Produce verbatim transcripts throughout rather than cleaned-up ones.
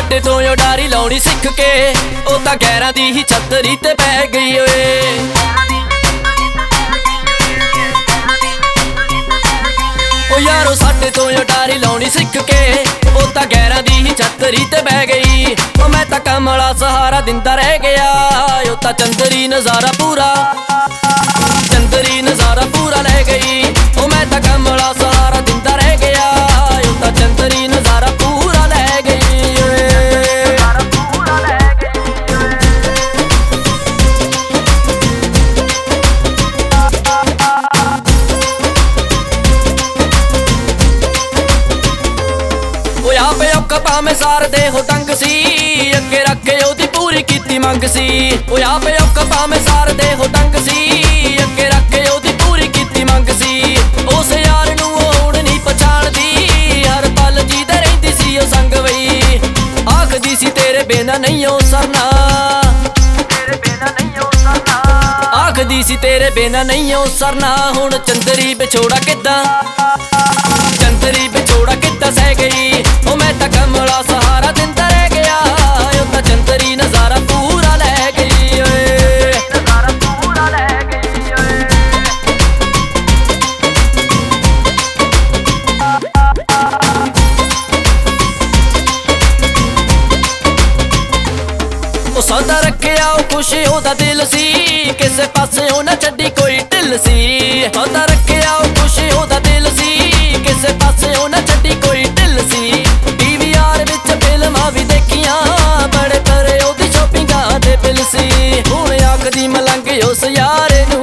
ਸਾਡੇ ਤੋਂ ਉਡਾਰੀ ਲਾਉਣੀ ਸਿੱਖ ਕੇ ਉਹ ਤਾਂ ਗੈਰਾਂ ਦੀ ਹੀ ਛਤਰੀ ਤੇ ਬਹਿ ਗਈ ਓਏ। ਓ ਯਾਰੋ ਸਾਡੇ ਤੋਂ ਉਡਾਰੀ ਲਾਉਣੀ ਸਿੱਖ ਕੇ ਉਹ ਤਾਂ ਗੈਰਾਂ ਦੀ ਹੀ ਛਤਰੀ ਤੇ ਬਹਿ ਗਈ। ਓ ਮੈਂ ਤਾਂ ਕਮਲਾ ਸਹਾਰਾ ਦਿੰਦਾ ਰਹਿ ਗਿਆ ਉਹ ਤਾਂ ਚੰਦਰੀ ਨਜ਼ਾਰਾ ਪੂਰਾ ਚੰਦਰੀ ਨਜ਼ਾਰਾ ਪੂਰਾ ਲੈ ਗਈ। ਓ ਮੈਂ ਤਾਂ ਕਮਲਾ ਸਹਾਰਾ ਦਿੰਦਾ ਰਹਿ ਗਿਆ ਉਹ ਤਾਂ ਚੰਦਰੀ ਨਜ਼ਾਰਾ ਪੂਰਾ ਲੈ ਗਈ ਓਏ। ਓਏ ਆਪੇ ਔਕਾ ਭਾਵੇਂ ਸਾਰਦੇ ਹੋ ਡੰਗ ਸੀ ਅੱਗੇ ਰੱਖੇ ਉਹਦੀ ਪੂਰੀ ਕੀਤੀ ਮੰਗ ਸੀ। ਓਏ ਆਪੇ ਔਕਾ ਭਾਵੇਂ ਸਾਰਦੇ ਹੋ ਡੰਗ ਸੀ ਅੱਗੇ ਰੱਖੇ ਉਹਦੀ ਪੂਰੀ ਕੀਤੀ ਮੰਗ ਸੀ। ਉਸ ਯਾਰ ਨੂੰ ਉਹ ਹੁਣ ਨਹੀਂ ਪਛਾਣਦੀ ਹਰ ਪਲ ਜੀ ਤੇ ਰਹਿੰਦੀ ਸੀ ਉਹ ਸੰਗ ਵਈ। ਆਖਦੀ ਸੀ ਤੇਰੇ ਬਿਨਾ ਨਹੀਂ ਉਹ ਸਰਨਾ ਆਖਦੀ ਸੀ ਤੇਰੇ ਬਿਨਾ ਨਹੀਂ ਉਹ ਸਰਨਾ। ਹੁਣ ਚੰਦਰੀ ਵਿਛੋੜਾ ਕਿੱਦਾਂ ਚੰਦਰੀ ਵਿਛੋੜਾ ਕਿੱਦਾਂ ਸਹਿ ਗਈ। ਉਹ ਮੈਂ ਤਾਂ ਕਮਲਾ ਸਹਾਰਾ ਦਿੰਦਾ ਰਹਿ ਗਿਆ ਉਹ ਤਾਂ ਚੰਦਰੀ ਨਜ਼ਾਰਾ ਪੂਰਾ ਲੈ ਗਈ ਓਏ। ਨਜ਼ਾਰਾ ਪੂਰਾ ਲੈ ਗਈ ਓਏ। ਉਹ ਸਦਾ ਰੱਖਿਆ ਉਹ ਖੁਸ਼ ਉਹਦਾ ਦਿਲ ਸੀ ਕਿਸੇ ਪਾਸੇ ਉਹ ਨਾ ਛੱਡੀ ਕੋਈ ਢਿੱਲ ਸੀ। ਸਦਾ ਰੱਖਿਆ ਉਹ ਖੁਸ਼ ਉਹਦਾ ਦਿਲ ਸੀ ਕਿਸੇ ਪਾਸੇ ਉਹ ਨਾ ਛੱਡੀ ਕੋਈ ਢਿੱਲ ਸੀ। ਪੀਵੀਆਰ ਵਿੱਚ ਫਿਲਮਾਂ ਵੀ ਦੇਖੀਆਂ ਬੜੇ ਤਰੇ ਉਹਦੀ ਸ਼ੋਪਿੰਗਾਂ ਦੇ ਬਿੱਲ ਸੀ। ਹੁਣ ਆਖਦੀ ਮਲੰਗ ਉਸ ਯਾਰ ਨੂੰ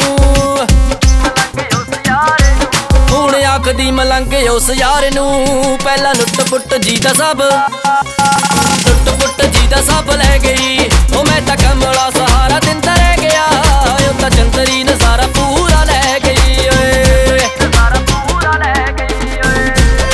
ਹੁਣ ਆਖਦੀ ਮਲੰਗ ਉਸ ਯਾਰ ਨੂੰ ਪਹਿਲਾਂ ਲੁੱਟ ਪੁੱਟ ਜੀ ਦਾ ਸਭ ਲੁੱਟ ਪੁੱਟ ਜੀ ਦਾ ਸਭ ਲੈ ਗਈ। ਉਹ ਮੈਂ ਤਾਂ ਕਮਲਾ ਸਹਾਰਾ ਦਿੰਦਾ ਰਹਿ ਗਿਆ ਉਹ ਤਾਂ ਚੰਦਰੀ ਨਜ਼ਾਰਾ ਪੂਰਾ ਲੈ ਗਈ ਓਏ। ਨਜ਼ਾਰਾ ਪੂਰਾ ਲੈ ਗਈ ਓਏ।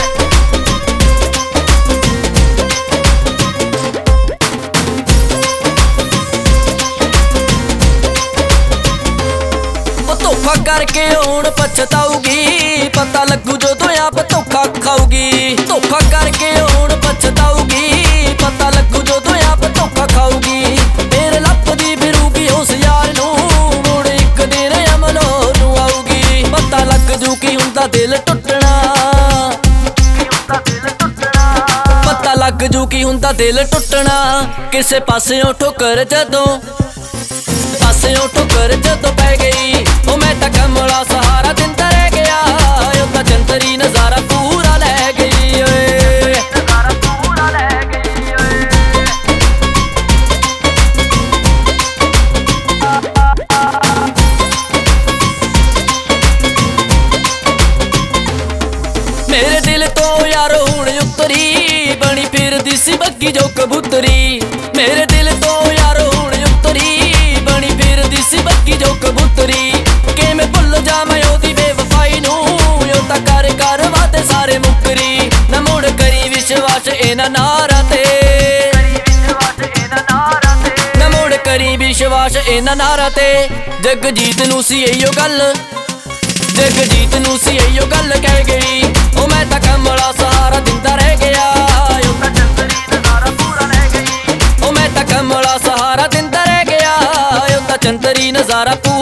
ਉਹ ਧੋਖਾ ਕਰਕੇ ਹੁਣ ਪਛਤਾਊਗੀ ਪਤਾ ਲੱਗੂ ਜਦੋਂ ਆਪ ਧੋਖਾ ਖਾਊਗੀ। ਧੋਖਾ ਕਰਕੇ ਹੁਣ ਪਛਤਾਊਗੀ ਪਤਾ ਲੱਗੂ ਜਦੋਂ ਆਪ ਧੋਖਾ ਖਾਊਗੀ। ਫੇਰ ਲੱਭਦੀ ਫਿਰੂਗੀ ਉਸ ਯਾਰ ਨੂੰ ਮੁੜ ਇੱਕ ਦਿਨ ਅਮਲੋਂ ਨੂੰ ਆਊਗੀ। ਪਤਾ ਲੱਗ ਜੂ ਕੀ ਹੁੰਦਾ ਦਿਲ ਟੁੱਟਣਾ ਪਤਾ ਲੱਗ ਜੂ ਕੀ ਹੁੰਦਾ ਦਿਲ ਟੁੱਟਣਾ। ਕਿਸੇ ਪਾਸਿਓਂ ਠੋਕਰ ਜਦੋਂ ਪਾਸਿਓਂ ਠੋਕਰ ਜਦੋਂ ਪੈ ਗਈ। ਉਹ ਮੈਂ ਤਾਂ ਕਮਲਾ ਸਹਾਰਾ ਦਿੰਦਾ ਰਹਿ ਗਿਆ ਉਹ ਤਾਂ ਚੰਦਰੀ ਨਜ਼ਾਰਾ ਪੂਰਾ ਲੈ ਗਈ ਓਏ। ਨਜ਼ਾਰਾ ਪੂਰਾ ਲੈ ਗਈ ਓਏ। ਮੇਰੇ ਦਿਲ ਤੋਂ ਯਾਰ ਹੁਣ ਉਤਰੀ ਬਣੀ ਫਿਰਦੀ ਸੀ ਬੱਗੀ ਜੋ ਕਬੂਤਰੀ। ਮੇਰੇ ਦਿਲ ਤੋਂ ਯਾਰ ਹੁਣ ਉਤਰੀ ਬਣੀ ਫਿਰਦੀ ਸੀ ਬੱਗੀ ਜੋ ਕਬੂਤਰੀ। ਕਿਵੇਂ ਭੁੱਲ ਜਾ ਮੈਂ ਉਹਦੀ ਬੇਵਫਾਈ ਨੂੰ ਉਹ ਤਾਂ ਕਰ ਕਰ ਵਾਦੇ ਸਾਰੇ ਮੁੱਕਰੀ। ਨਾ ਮੁੜ ਕਰੀ ਵਿਸ਼ਵਾਸ ਇਹਨਾਂ ਨਾਰਾਂ ਤੇ ਨਾ ਮੁੜ ਕਰੀ ਵਿਸ਼ਵਾਸ ਇਹਨਾਂ ਨਾਰਾਂ ਤੇ। ਜਗਜੀਤ ਨੂੰ ਸੀ ਇਹੋ ਗੱਲ ਜਗਜੀਤ ਨੂੰ ਸੀ ਇਹੋ ਗੱਲ ਕਹਿ ਗਈ। ਉਹ ਮੈਂ ਤਾਂ ਕਮਲਾ ਸਹਾਰਾ ਦਿੰਦਾ ਰਹਿ ਗਿਆ ਉਹ ਤਾਂ ਚੰਦਰੀ ਨਜ਼ਾਰਾ ਪੂਰਾ ਲੈ ਗਈ। ਉਹ ਮੈਂ ਤਾਂ ਕਮਲਾ ਸਹਾਰਾ ਦਿੰਦਾ ਰਹਿ ਗਿਆ ਉਹ ਤਾਂ ਚੰਦਰੀ ਨਜ਼ਾਰਾ ਪੂਰਾ